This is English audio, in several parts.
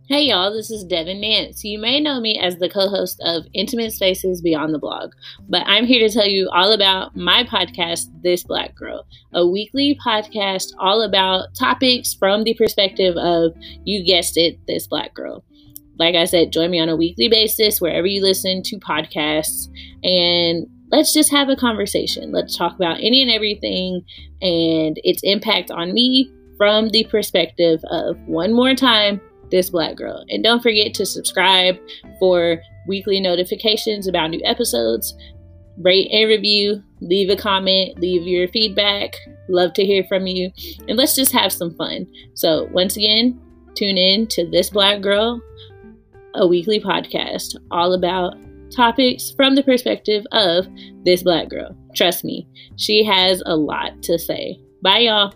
Hey y'all, this is Devin Nance. You may know me as the co-host of Intimate Spaces Beyond the Blog, but I'm here to tell you all about my podcast, This Black Girl, a weekly podcast all about topics from the perspective of, you guessed it, this Black girl. Like I said, join me on a weekly basis wherever you listen to podcasts, and let's just have a conversation. Let's talk about any and everything and its impact on me from the perspective of, one more time, this Black girl. And don't forget to subscribe for weekly notifications about new episodes. Rate and review, leave a comment, leave your feedback. Love to hear from you. And let's just have some fun. So once again, tune in to This Black Girl, a weekly podcast all about topics from the perspective of this Black girl. Trust me, she has a lot to say. Bye, y'all.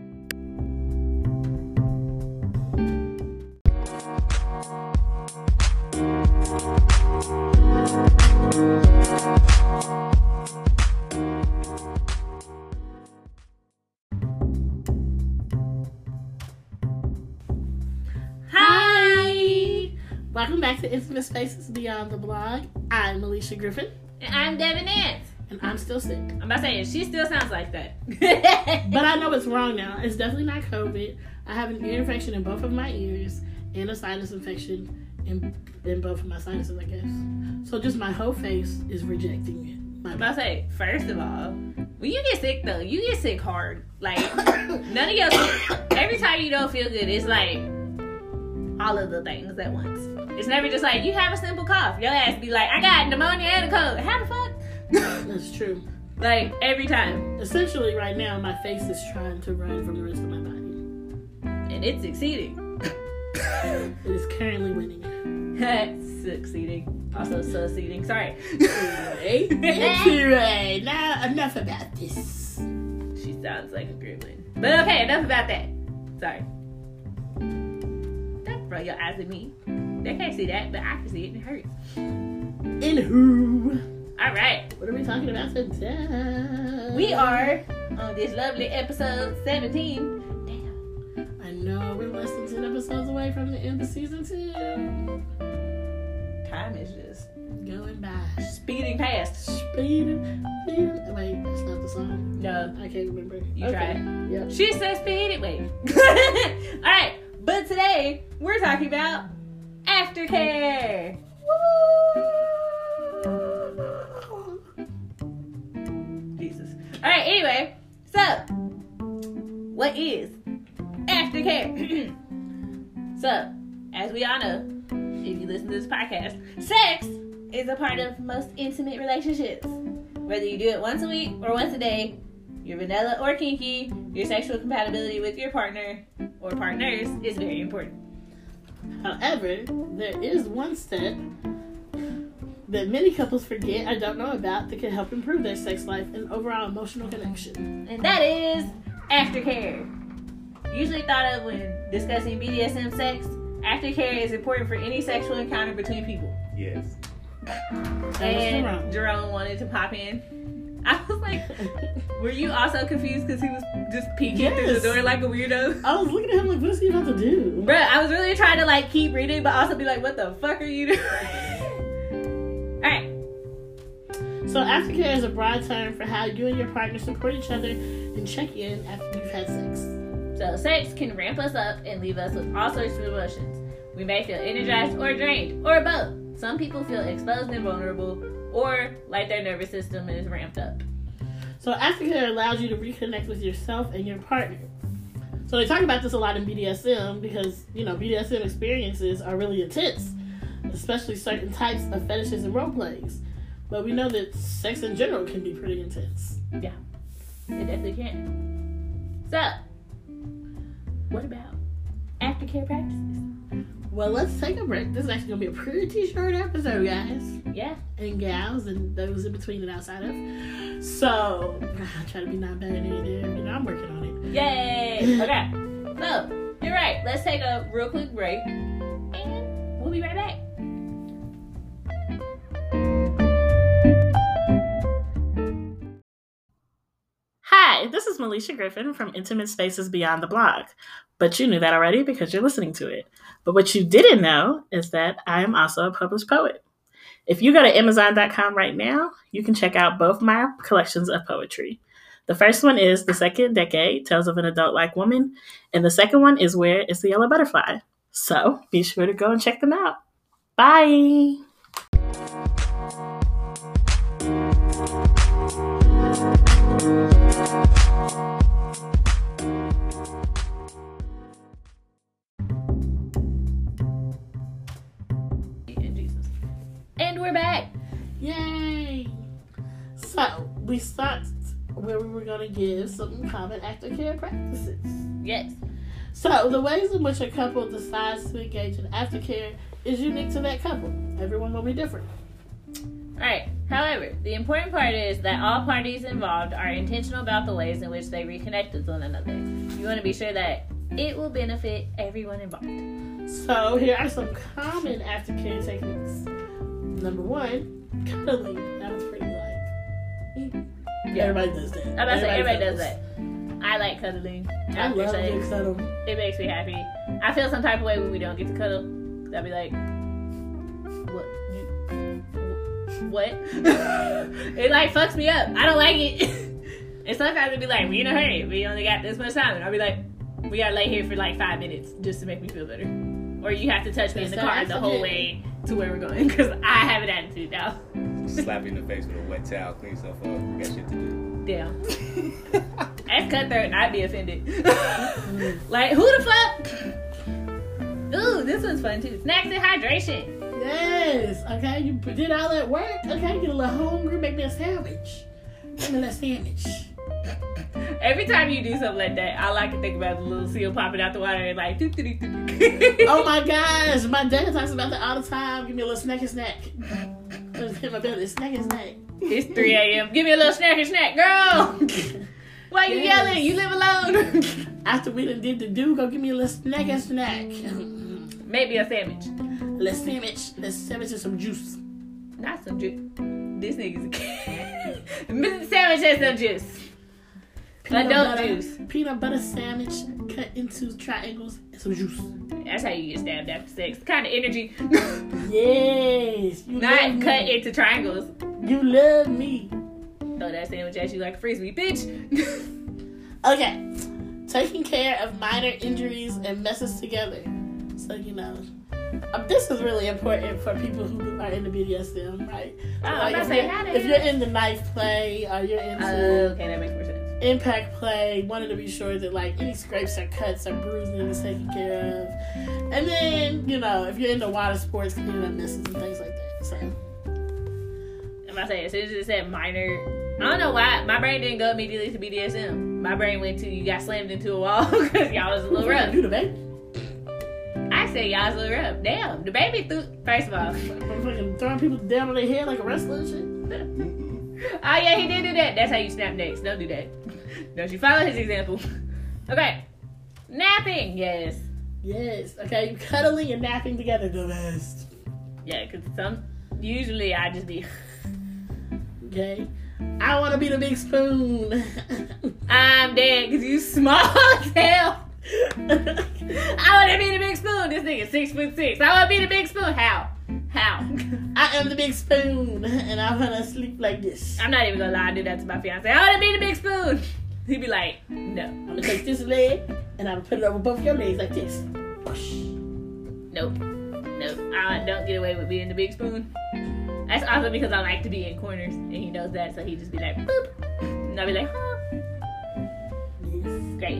Welcome back to Intimate Spaces Beyond the Blog. I'm Alicia Griffin. And I'm Devin Nance. And I'm still sick. I'm about to say, she still sounds like that. But I know it's wrong now. It's definitely not COVID. I have an ear infection in both of my ears and a sinus infection in both of my sinuses, I guess. So just my whole face is rejecting it. I'm about to say, first of all, when you get sick though, you get sick hard. Like, none of your every time you don't feel good, it's like all of the things at once. It's never just like, you have a simple cough. Your ass be like, I got pneumonia and a cold. How the fuck? That's true. Like, every time. Essentially, right now, my face is trying to run from the rest of my body. And it's succeeding. It is currently winning. Succeeding. Also succeeding. Sorry. Anyway, now enough about this. She sounds like a gremlin. But okay, enough about that. Sorry. Don't throw your eyes at me. They can't see that, but I can see it and it hurts. Anywho. Alright. What are we talking about today? We are on this lovely episode 17. Damn. I know we're less than 10 episodes away from the end of season 2. Time is just going by. Speeding past. Speeding. Wait, that's not the song. No. I can't remember. You try. Yep. She said speeding. Wait. Alright. But today, we're talking about aftercare. Jesus. Alright, anyway. So, what is aftercare? So, as we all know, if you listen to this podcast, sex is a part of most intimate relationships. Whether you do it once a week or once a day, you're vanilla or kinky, your sexual compatibility with your partner or partners is very important. However, there is one step that many couples forget or don't know about that can help improve their sex life and overall emotional connection. And that is aftercare. Usually thought of when discussing BDSM sex, aftercare is important for any sexual encounter between people. Yes. And Jerome wanted to pop in. I was like, were you also confused because he was just peeking through the door like a weirdo? I was looking at him like, what is he about to do? Bruh, I was really trying to like keep reading, but also be like, what the fuck are you doing? Alright. So aftercare is a broad term for how you and your partner support each other and check in after you've had sex. So sex can ramp us up and leave us with all sorts of emotions. We may feel energized or drained, or both. Some people feel exposed and vulnerable, or like their nervous system is ramped up. So aftercare allows you to reconnect with yourself and your partner. So they talk about this a lot in BDSM because, you know, BDSM experiences are really intense, especially certain types of fetishes and role plays. But we know that sex in general can be pretty intense. Yeah, it definitely can. So, what about aftercare practices? Well, let's take a break. This is actually going to be a pretty short episode, guys. Yeah. And gals and those in between and outside of. So, I try to be non-binary there. You know, I'm working on it. Yay! Okay. So, you're right. Let's take a real quick break. And we'll be right back. Hi, this is is Melisha Griffin from Intimate Spaces Beyond the Blog. But you knew that already because you're listening to it. But what you didn't know is that I am also a published poet. If you go to Amazon.com right now, you can check out both my collections of poetry. The first one is The Second Decade, Tales of an Adult-like Woman. And the second one is Where is the Yellow Butterfly? So be sure to go and check them out. Bye! And we're back. Yay! So, we stopped where we were going to give some common aftercare practices. Yes. So, the ways in which a couple decides to engage in aftercare is unique to that couple. Everyone will be different. Alright, however, the important part is that all parties involved are intentional about the ways in which they reconnect with one another. You want to be sure that it will benefit everyone involved. So, here are some common aftercare techniques. Number 1, cuddling. That was pretty everybody does that. I'm about to say, everybody does that. I like cuddling. I love to cuddle. It makes me happy. I feel some type of way when we don't get to cuddle. I'll be like, what? It like fucks me up. I don't like it. And sometimes it'll be like, we in a hurry. We only got this much time. And I'll be like, we gotta lay here for like 5 minutes just to make me feel better. Or you have to touch me in the car the whole way to where we're going. Because I have an attitude now. Slap you in the face with a wet towel, clean yourself up. You got shit to do. Damn. That's cutthroat and I'd be offended. Like, who the fuck? Ooh, this one's fun too. Snacks and hydration. Yes. Okay, you did all that work. Okay, get a little hungry, make me a sandwich. Give me that sandwich. Every time you do something like that, I like to think about the little seal popping out the water and like, oh my gosh, my dad talks about that all the time. Give me a little snacky snack. In my belly, snacky snack. It's 3 a.m. Give me a little snacky snack, girl. Why you yelling? You live alone. After we done did the do, go give me a little snacky snack. Maybe a sandwich. Let's sandwich and some juice. Not some juice. This nigga's a kid. Sandwich has no juice. Peanut butter sandwich cut into triangles and some juice. That's how you get stabbed after sex. The kind of energy. Yes. Not cut into triangles. You love me. Throw that sandwich at you like a frisbee, bitch. Okay. Taking care of minor injuries and messes together. So, this is really important for people who are into BDSM, right? So, if you're into knife play or you're into okay, that makes more sense. Impact play, wanted to be sure that any scrapes or cuts or bruising is taken care of. And then, if you're into water sports, cleaning up messes and things like that. So I'm about to say, as soon as it said minor, I don't know why my brain didn't go immediately to BDSM. My brain went to you got slammed into a wall because y'all was a little rough. Do the baby. I said y'all was a little rough. Damn, the baby first of all. Fucking throwing people down on their head like a wrestler and shit. Oh yeah, he did do that. That's how you snap necks. Don't do that. Don't you follow his example. Okay. Napping, yes. Yes, okay. Cuddling and napping together, the best. Yeah, because usually I just be... Okay. I want to be the big spoon. I'm dead because you small as hell. I want to be the big spoon. This nigga 6'6". I want to be the big spoon. How? I am the big spoon, and I want to sleep like this. I'm not even going to lie. I do that to my fiance. I want to be the big spoon. He'd be like, no. I'm going to take this leg, and I'm going to put it over both your legs like this. Nope. I don't get away with being the big spoon. That's also because I like to be in corners, and he knows that, so he just be like, boop. And I'll be like, huh. Yes. Great.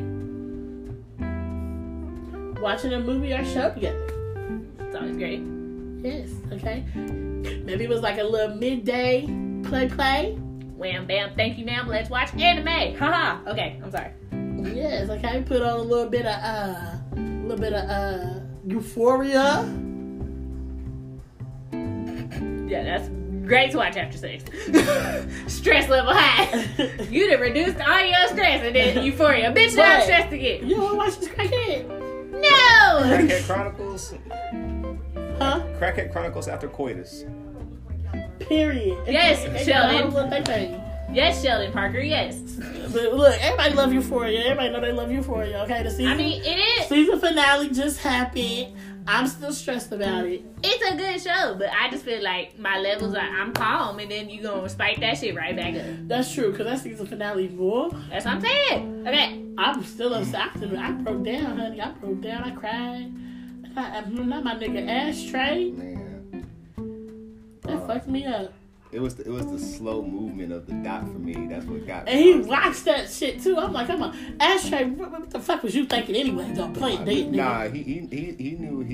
Watching a movie or show together. It's always great. Yes, okay. Maybe it was like a little midday play. Wham, bam, thank you, ma'am. Let's watch anime. Haha. Okay, I'm sorry. Yes, okay. Put on a little bit of Euphoria. Yeah, that's great to watch after sex. Stress level high. You done reduced all your stress and then Euphoria. Bitch, now I'm stressed again. You don't watch this crackhead? No! Crackhead Chronicles. Huh? Crackhead Chronicles after coitus. Period. Yes, Sheldon. Yes, Sheldon Parker, yes. But look, everybody love Euphoria. Everybody know they love Euphoria, okay? The season, I mean, it is. Season finale just happened. I'm still stressed about it. It's a good show, but I just feel like my levels are, I'm calm, and then you gonna spike that shit right back up. That's true, because that season finale, boy. That's what I'm saying. Okay. I'm still upset. I broke down, honey. I broke down. I cried. Not my nigga Ashtray. Man. That fucked me up. It was the slow movement of the dot for me. That's what got me. And he watched that shit too. I'm like, come on, Ashtray. What the fuck was you thinking anyway? Don't play dead, nigga. Nah, he knew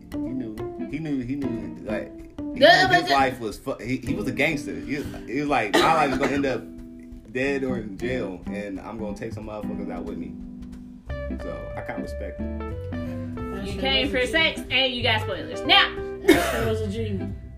like his life was he was a gangster. He was like, my life is gonna end up dead or in jail, and I'm gonna take some motherfuckers out with me. So I kind of respect it. You came for sex, and you got spoilers. Now. Ashtray was a G.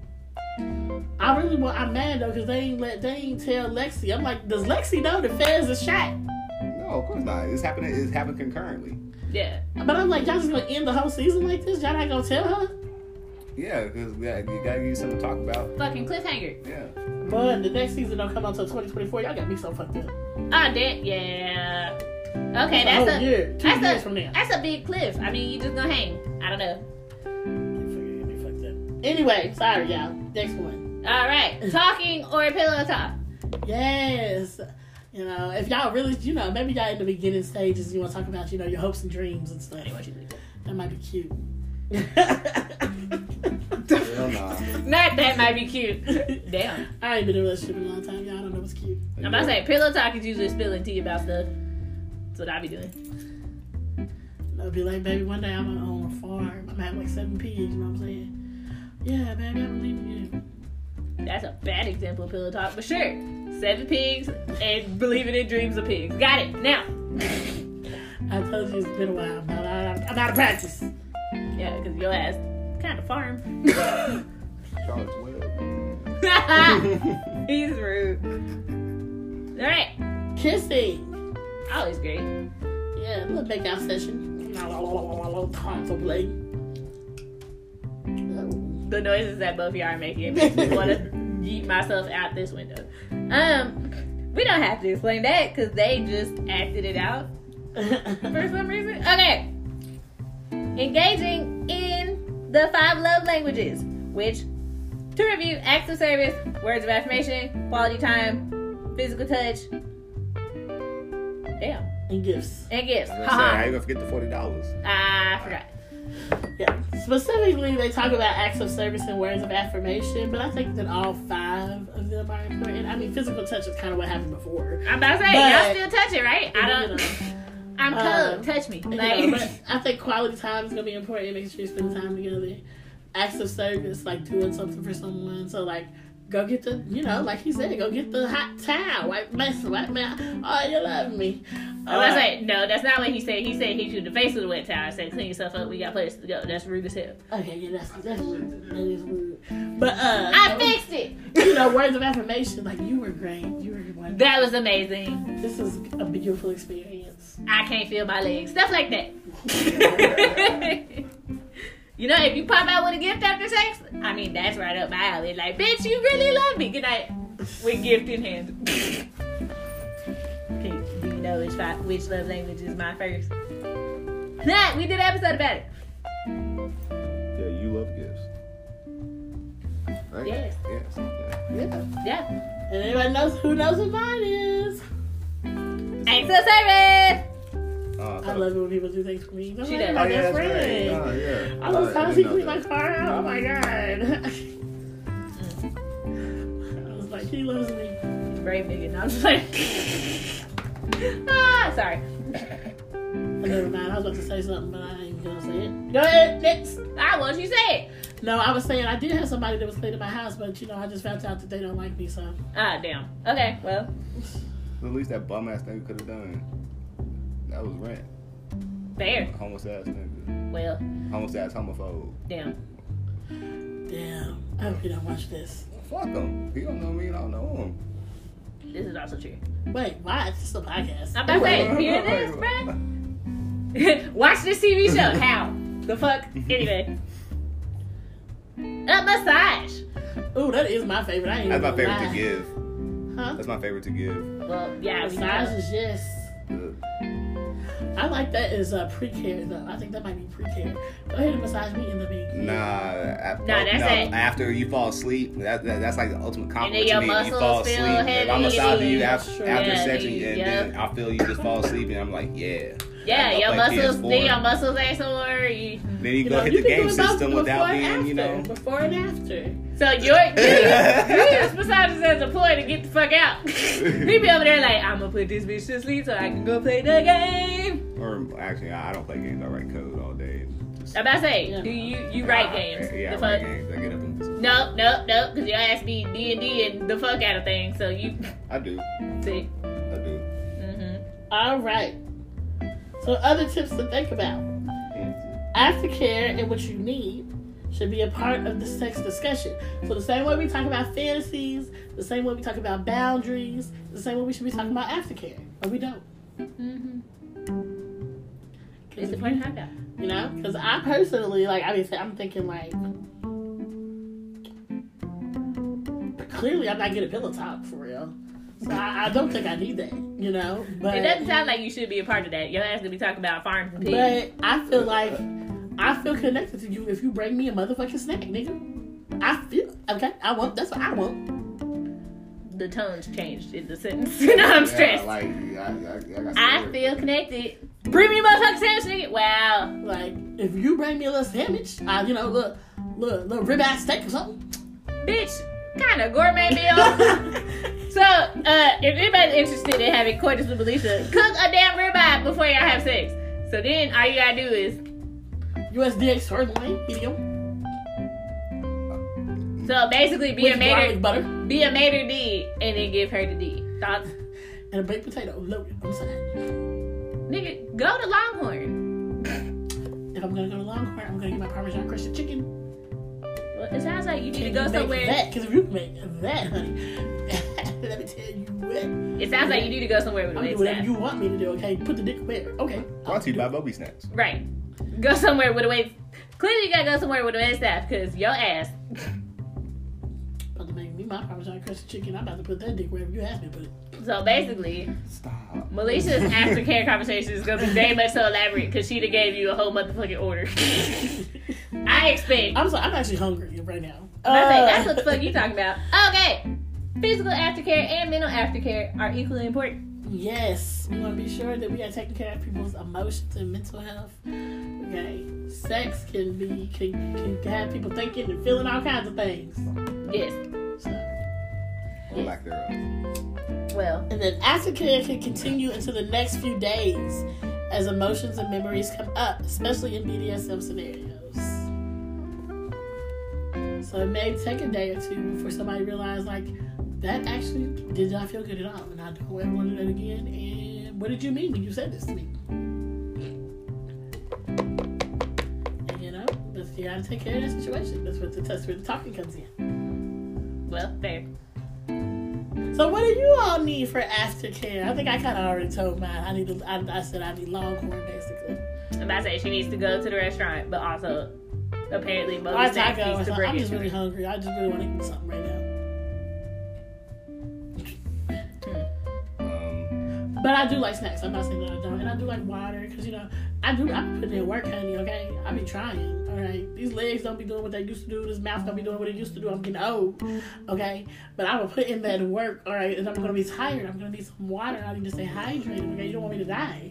I'm mad though because they ain't tell Lexi. I'm like, does Lexi know the feds are shot? No, of course not. It's happened concurrently. Yeah. But I'm like, y'all just gonna end the whole season like this? Y'all not gonna tell her? Yeah, because you gotta give you something to talk about. Fucking cliffhanger. Yeah. But the next season don't come out until 2024. Y'all got me so fucked up. Ah, damn. Yeah. Okay, That's that's a year. 2 years from now. That's a big cliff. I mean, you just gonna hang. I don't know. Get me fucked up. Anyway, sorry y'all. Next one. All right, talking or pillow talk. Yes. You know, if y'all really, maybe y'all in the beginning stages, you want to talk about, your hopes and dreams and stuff. That might be cute. Hell nah. Not that might be cute. Damn. I ain't been in a relationship in a long time. Y'all don't know what's cute. I'm about to say, pillow talk is usually spilling tea about stuff. That's what I be doing. I'll be like, baby, one day I'm gonna own a farm. I'm gonna have like 7 pigs, you know what I'm saying? Yeah, baby, I believe in you. That's a bad example of pillow talk, but sure. 7 pigs and believing in dreams of pigs. Got it. Now. I told you it's been a while. I'm out of practice. Yeah, because your ass kind of farm. Charlotte's Web. He's rude. All right. Kissing. Always great. Yeah, a little make out session. Console play. The noises that both of y'all are making makes me want to yeet myself out this window. We don't have to explain that because they just acted it out for some reason. Okay. Engaging in the 5 love languages, which, to review, acts of service, words of affirmation, quality time, physical touch. Damn. And gifts. And gifts. How you gonna forget the $40? I forgot. Yeah. Specifically, they talk about acts of service and words of affirmation, but I think that all 5 of them are important. I mean, physical touch is kind of what happened before. I'm about to say, y'all still touch it, right? I don't. I'm cold. Touch me. Like, but I think quality time is gonna be important. Making sure you spend time together. Acts of service, like doing something for someone. So like, go get the, like he said, go get the hot towel, wipe me. Oh, you love me. I was like, no, that's not what he said. He said hit you in the face with a wet towel. I said clean yourself up. We got places to go. That's rude as hell. Okay, yeah, that's rude. That is rude. But I fixed it. Words of affirmation, like you were great. You were wonderful. That was amazing. This is a beautiful experience. I can't feel my legs. Stuff like that. If you pop out with a gift after sex, I mean, that's right up my alley. Like, bitch, you really love me. Good night. With gift in hand. Okay, do you know which love language is my first? Nah, we did an episode about it. Yeah, you love gifts. Right? Yes. Yes. Yeah. And everybody knows who knows what mine is. Acts of service. I love it when people do things for me. That's She like does. my best friend. Right. Oh, yeah. I love times he cleaned my car out. Oh my god. I was like, he loves me. Brave nigga. And I was just like, sorry. Never mind. I was about to say something, but I ain't gonna say it. Go ahead, next. I want you to say it. No, I was saying I did have somebody that was cleaning my house, but I just found out that they don't like me, so. Ah, damn. Okay, well. At least that bum ass nigga could have done. That was rent. Fair. Homeless ass nigga. Well. Homeless ass homophobe. Damn. I hope you don't watch this. Fuck him. He don't know me and I don't know him. This is also true. Wait, why? It's just a podcast. I'm about to say, hear this, bruh? Watch this TV show. How? The fuck? Anyway. A massage. Ooh, that is my favorite. I ain't That's my even favorite gonna to lie. give. Huh? That's my favorite to give. Well, yeah, massages, yes. Good. I like that as pre-care though. I think that might be pre-care. Go ahead and massage me in the beginning. After you fall asleep, that's like the ultimate compliment your to me. You muscles fall feel asleep. heavy. If I'm massaging you after Yeah, sex, and then I feel you just fall asleep, and I'm like, yeah. Yeah, your muscles. PS4. Then your muscles ain't sore. Then you go hit the game system without being, before and after. So you use massages as a ploy to get the fuck out. We be over there like, I'm gonna put this bitch to sleep so I can go play the game. Or actually, I don't play games. I write code all day. I'm about to say, do you write games? Yeah, I write games. I get up and No, because your ass be D&D and the fuck out of things. So you. I do. See. I do. Mm-hmm. All right. So other tips to think about. Aftercare and what you need should be a part of the sex discussion. So the same way we talk about fantasies, the same way we talk about boundaries, the same way we should be talking about aftercare. But we don't. Mm-hmm. It's important to talk about. You know? Because I personally, I'm thinking clearly I'm not getting a pillow talk for real. So I don't think I need that, you know? But it doesn't sound like you should be a part of that. Your ass gonna be talking about farms and pigs. But I feel connected to you if you bring me a motherfucking snack, nigga. That's what I want. The tone's changed in the sentence. I'm stressed. I feel connected. Bring me a motherfucking sandwich, nigga. Wow. Like, if you bring me a little sandwich, little ribeye steak or something. Bitch, kind of gourmet meal. So, if anybody's interested in having coitus with Alicia, cook a damn ribeye before y'all have sex. So then, all you gotta do is USDA sirloin, medium. So basically, be a maitre d', and then give her the D. Thoughts? And a baked potato loaded on the side. Nigga, go to Longhorn. If I'm gonna go to Longhorn, I'm gonna get my Parmesan crusted chicken. Well, it sounds like you need to go somewhere. Because if you can make that, honey, let me tell you what. It sounds like you need to go somewhere with a wait staff. Whatever you want me to do, okay? Put the dick where? Okay. Brought to you by Bobby Snacks. Right. Go somewhere with a wait. Clearly, you gotta go somewhere with a wait staff because your ass. About to make me my Parmesan crusted chicken. I'm about to put that dick wherever you ask me to put it. So basically, stop. Melicia's aftercare conversation is gonna be very much so elaborate because she done gave you a whole motherfucking order. I expect. I'm actually hungry right now. That's what the fuck you talking about. Okay. Physical aftercare and mental aftercare are equally important. Yes. We want to be sure that we are taking care of people's emotions and mental health. Okay. Sex can have people thinking and feeling all kinds of things. Yes. So. Or lack thereof. Well. And then aftercare can continue into the next few days as emotions and memories come up, especially in BDSM scenarios. So it may take a day or two before somebody realizes, that actually did not feel good at all, and I don't ever want to do that again. And what did you mean when you said this to me? And you gotta take care of that situation. That's where the talking comes in. Well, fair. So what do you all need for aftercare? I think I kind of already told mine. I said I need Longhorn basically. I'm about to say she needs to go to the restaurant, but also apparently Bobby Snacks needs to bring I'm just really hungry. I just really want to eat something right now. But I do like snacks. I'm not saying that I don't. And I do like water because, I put in work, honey, okay? I be trying, all right? These legs don't be doing what they used to do. This mouth don't be doing what it used to do. I'm getting old, okay? But I will put in that work, all right? And I'm going to be tired. I'm going to need some water. I need to stay hydrated, okay? You don't want me to die.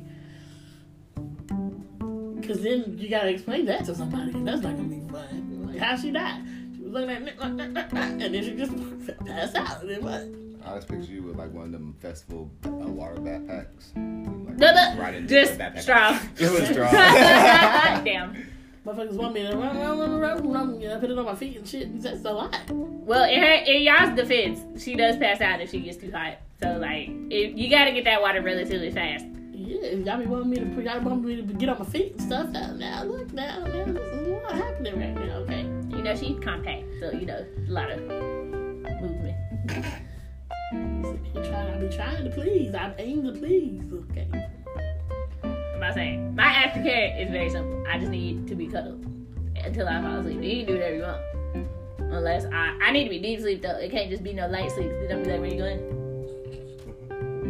Because then you got to explain that to somebody. And that's not going to be fun. Like, how'd she die? She was looking at me like that. And then she just passed out. And then what? I just picture you with one of them festival water backpacks. Just straw. It was straw. Damn. Motherfuckers want me to run, put it on my feet and shit. That's a lot. Well, in y'all's defense, she does pass out if she gets too hot. So, you gotta get that water relatively fast. Yeah, y'all be wanting me to get on my feet and stuff. Now, look, now, there's a lot happening right now, okay? She's compact, so, a lot of movement. I be trying to please. I aim to please. Okay. I'm not saying my aftercare is very simple. I just need to be cuddled until I fall asleep. You can do whatever you want, unless I need to be deep sleep though. It can't just be no light sleep. Then I'll be like, "Where you going?"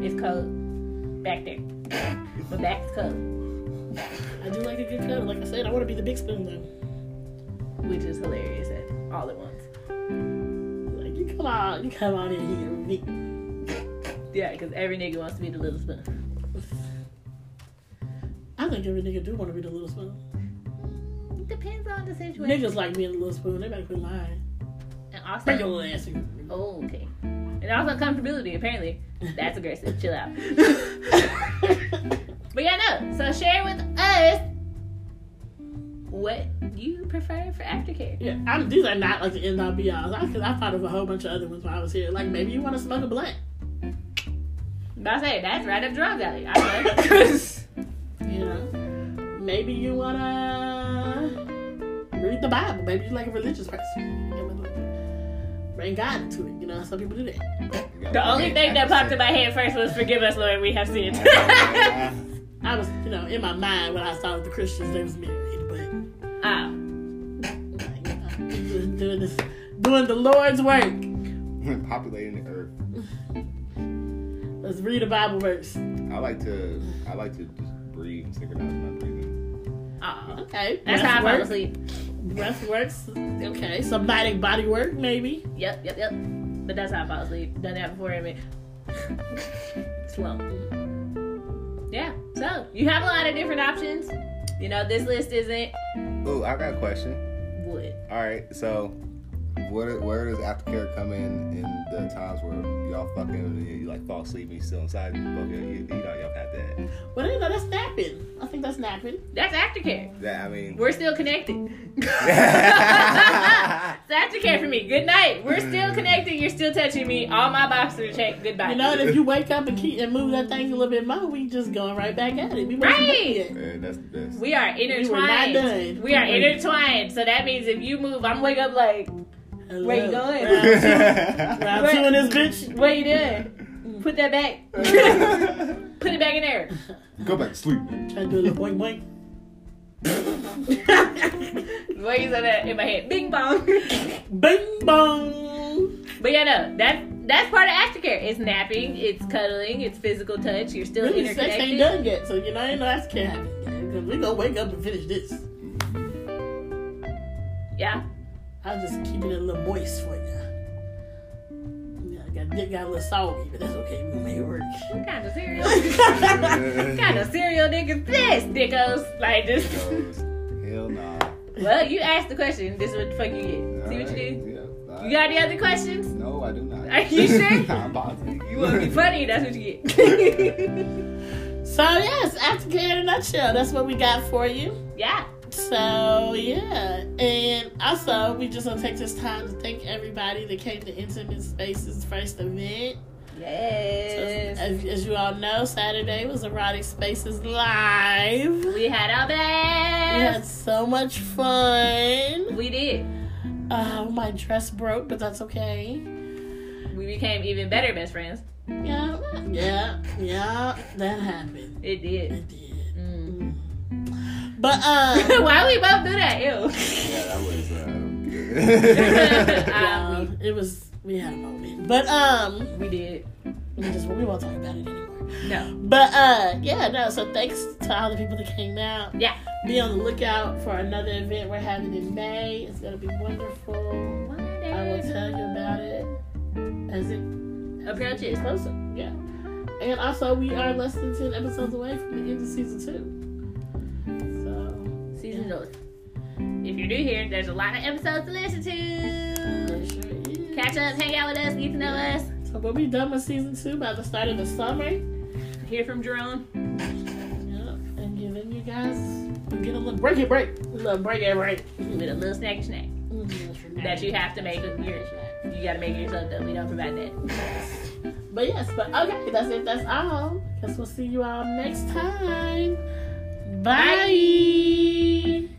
It's cold. Back there. My back is cold. I do like a good cuddle. Like I said, I want to be the big spoon though. Which is hilarious all at once. Like you come on in here with me. Yeah, because every nigga wants to be the little spoon. I think every nigga do want to be the little spoon. It depends on the situation. Niggas like being the little spoon. They better quit lying. And also, Break your little ass. oh, okay. And also comfortability, apparently. That's aggressive. Chill out. But yeah, no. So share with us what you prefer for aftercare. Yeah, these are not like the end all be all. Because I thought of a whole bunch of other ones while I was here. Like maybe you want to smoke a blunt. But I say that's right up Drum's alley. I know. You know, maybe you wanna read the Bible. Maybe you're like a religious person. Bring God into it. You know, some people do that. The only thing that popped in my head first was "Forgive us, Lord, we have sinned." I was, you know, in my mind when I saw the Christians, they was married, but doing the Lord's work, populating the earth. Let's read a Bible verse. I like to just breathe and synchronize my breathing. Oh, okay. That's how I fall asleep. Breath works. Okay. Somatic body work, maybe. Yep. But that's how I fall asleep. Done that before, I mean. Slow. Yeah. So, you have a lot of different options. You know, this list isn't... Oh, I got a question. What? Alright, so... Where does aftercare come in the times where y'all fucking and you like fall asleep and you still inside? You know, y'all had that. Well, you know, that's napping. I think that's napping. That's aftercare. That, I mean... We're still connected. It's aftercare for me. Good night. We're still connected. You're still touching me. All my boxes are checked. Goodbye. You know, and if you wake up and move that thing a little bit more, we just going right back at it. We right. Man, that's the best. We are intertwined. We were not done. We are intertwined. So that means if you move, I'm wake up like... Hello. Where you going? Round two in this bitch. What you doing? Put that back. Put it back in there. Go back to sleep. Trying to do a little boink boink. Why you said that in my head? Bing bong. Bing bong. But yeah, no, that's part of aftercare. It's napping, it's cuddling, it's physical touch. You're still Really, interconnected. sex ain't done yet, so you know, ain't no aftercare happening. Because we gonna wake up and finish this. Yeah. I'll just keep it a little moist for you. Yeah, got a little soggy, but that's okay. We gonna make it work. What kind of cereal? What kind of cereal niggas this, dickos? Like this. Hell nah. Well, you asked the question. This is what the fuck you get. See what you do? Yeah. You got any other questions? No, I do not. Are you sure? I'm positive. You want to be funny? That's what you get. So yes, aftercare in a nutshell. That's what we got for you. Yeah. So yeah, and also we just want to take this time to thank everybody that came to Intimate Spaces' first event. Yes. So, as you all know, Saturday was Erotic Spaces Live. We had our We had best. so much fun. We did. My dress broke, but that's okay. We became even better best friends. Yeah, that happened. It did. It did. Mm. But Why we both do that? Ew. Yeah, that was yeah, it was. We had a moment, but We did. we won't talk about it anymore. No. But yeah, no. So thanks to all the people that came out. Yeah. Be on the lookout for another event we're having in May. It's gonna be wonderful. I will tell you about it as it Approaches. closer. Yeah. And also, we are less than 10 episodes away from the end of season 2. So, Season 2. If you're new here, there's a lot of episodes to listen to. there sure is. Catch up, hang out with us, get to know us. So we'll be done with season 2 by the start of the summer. Hear from Jerome. Yeah. And giving you guys, we'll get a little break. A little break. With a little snacky snack. That you have to make. You gotta make it yourself though. We don't provide that. But yes, okay, that's it. That's all. Guess we'll see you all next time. Bye.